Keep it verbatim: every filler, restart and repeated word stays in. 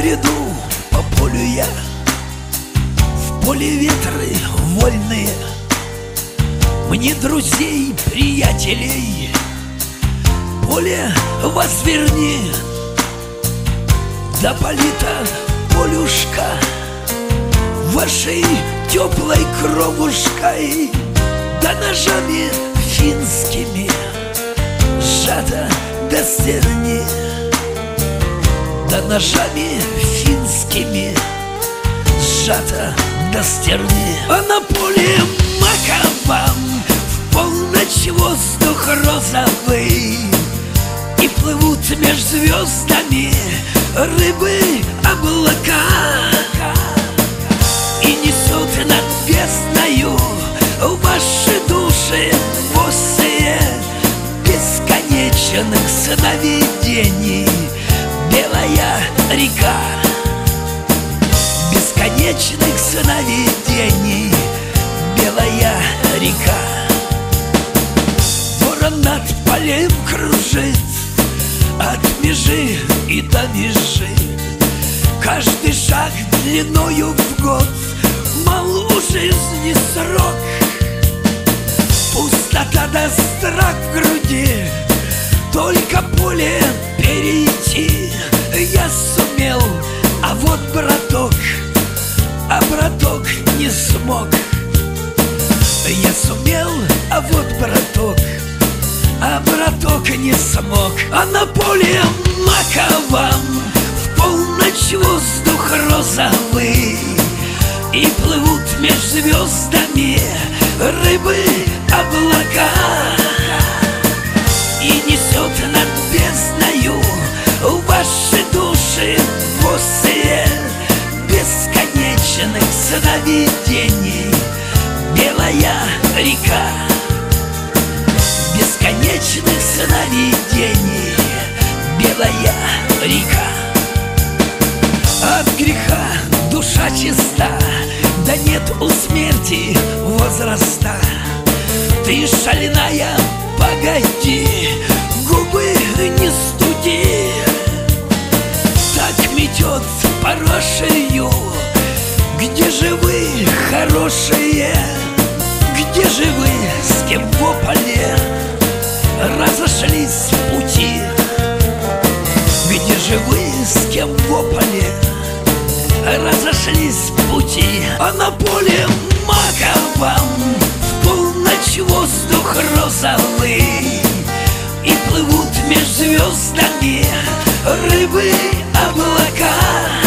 бреду по полю я, в поле ветры вольные. Мне друзей, приятелей поле возверни, да полита полюшка вашей теплой кровушкой, да ножами финскими сжата до стерни, да ножами финскими сжата до стерни. А на поле маковом в полночь воздух розовый, и плывут меж звездами рыбы облака, и несет над бездною ваши души босые бесконечных сновидений. Белая река бесконечных сновидений, белая река. Ворон над полем кружит от межи и до межи, каждый шаг длиною в год мал у жизни срок. Пустота да страх в груди, только поле перейти я сумел, а вот браток, а браток не смог. Я сумел, а вот браток, а браток не смог. А на поле маковом в полночь воздух розовый, и плывут меж звездами рыбы облака, и несет над бездною ваши души босые бесконечных сновидений. Белая река бесконечных сновидений, белая река. От греха душа чиста, да нет у смерти возраста. Ты шальная, погоди, губы не студи, так метет порошею. Где же вы, хорошие? Где же вы, с кем в поле разошлись пути? Где же вы, с кем в поле разошлись пути? А на поле маковом в полночь воздух розовый, и плывут меж звездами рыбы облака,